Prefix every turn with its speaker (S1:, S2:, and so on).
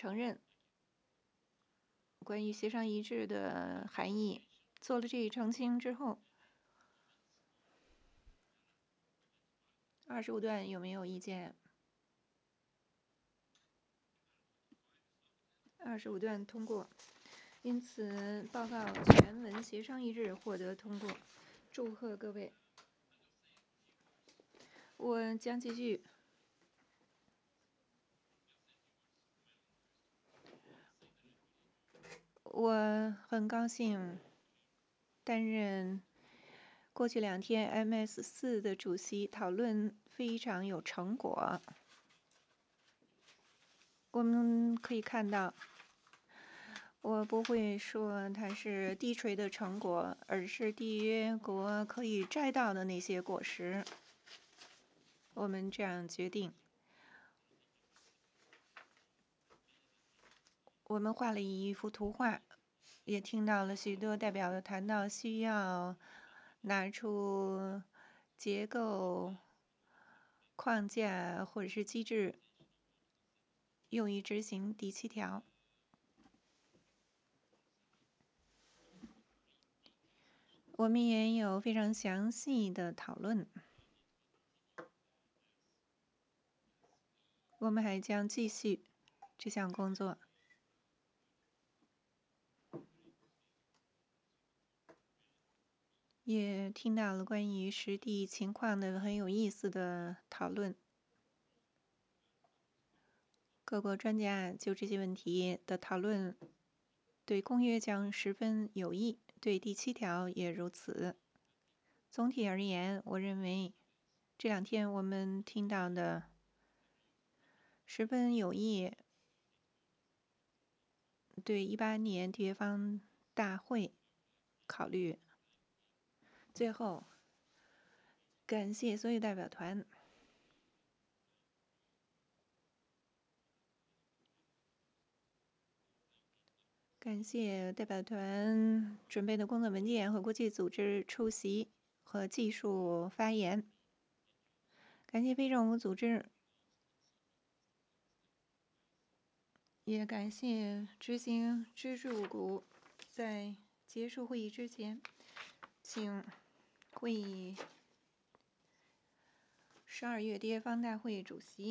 S1: 承认关于协商一致的含义。做了这一澄清之后，25段有没有意见？25段通过，因此报告全文协商一致获得通过。祝贺各位！我将继续。我很高兴担任过去2天 MS4 的主席，讨论非常有成果。我们可以看到，我不会说它是低垂的成果，而是缔约国可以摘到的那些果实。我们这样决定。我们画了一幅图画，也听到了许多代表谈到需要拿出结构框架或者是机制，用于执行第7条。我们也有非常详细的讨论。我们还将继续这项工作。也听到了关于实地情况的很有意思的讨论。各国专家就这些问题的讨论，对公约将十分有益，对第7条也如此。总体而言，我认为这2天我们听到的十分有益，对18年缔约方大会考虑。最后，感谢所有代表团。感谢代表团准备的工作文件和国际组织出席和技术发言。感谢非政府组织，也感谢执行支柱股。在结束会议之前，请会议12月缔约方大会主席